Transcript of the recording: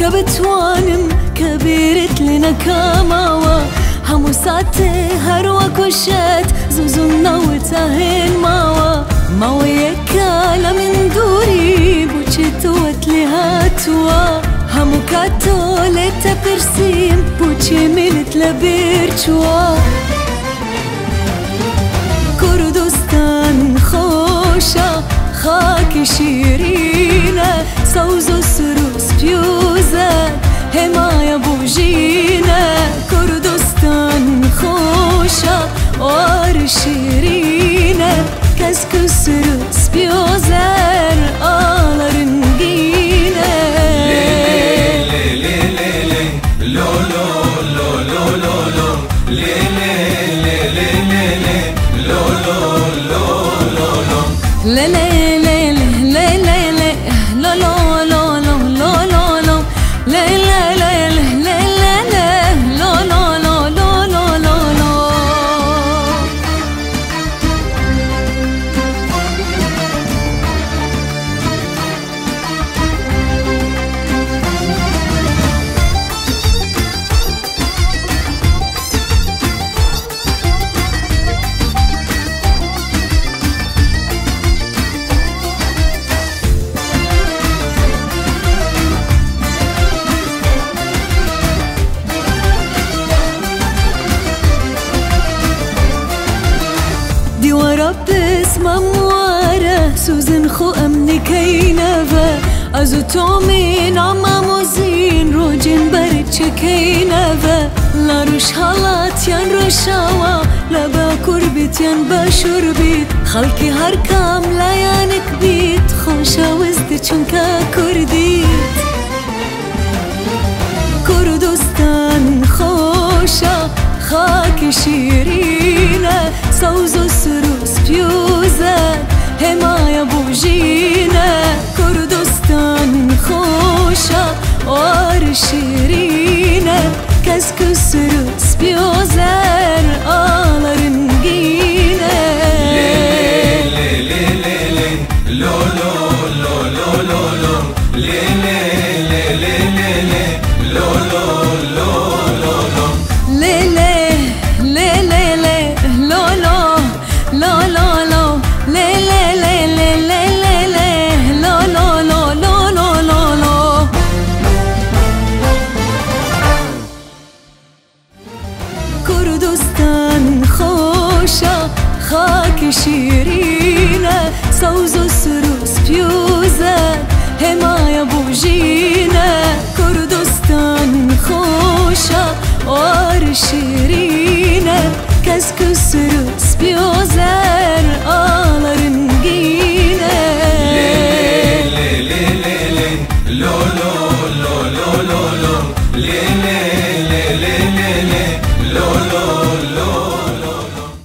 بتوانم كبيرت لنا كماوا همو ساته هر وكشت زوزنا وتاهن ماوا يكالا من دوري بوچتو وتلهاتوا همو كاتولت برسيم بوچي ملت لبيرچوا كردستان خوشا خاك شيرينه سوز و سروس پیوزه حمایه بوجینه کردستان خوشا آر شیرینه کسک سروس پیوزر آلرنگینه لی لی لی لی لو لو لو لو لو لو لی لی لی لی لی لی لو لو لو لو لو لی لی لی لی لی لی لو لو لو لو لو لو لو لی لی لی لی لی لی لو لو لو لو لو لو لو دي ورا باسم مواره سوزن خو امني كينفه ازو تومين عما موزين روجين بريتش كينفه لا روش حالات ين روشاوا لا باكربت ين باشربيت خلقي هر كاملا يانك بيت خوشا وزد چونكا كرديت كردستان خوشا خاك شيرينه سوز و سروس پیوزه حمایه بوجینه کردستان خوشا آر شیرینه کسک سروس پیوزر آلرنگینه لی لی لی لی لی لو لو لو لو لو لو لی لی لی لی لی لی لو لو لو لو لو لی لی لی لی لی لو لو لو لو لو لی لی لی لی لی لی لی لو لو لو لو لو لو لو کردستان خوشا خاک شیرینه سوز و سروس پیوزه حمایه بوجینه کردستان خوشا آر شیرینه کسک سروس پیوزر آلرنگینه لی لی لی لی لی لو لو لو لو لو لی لی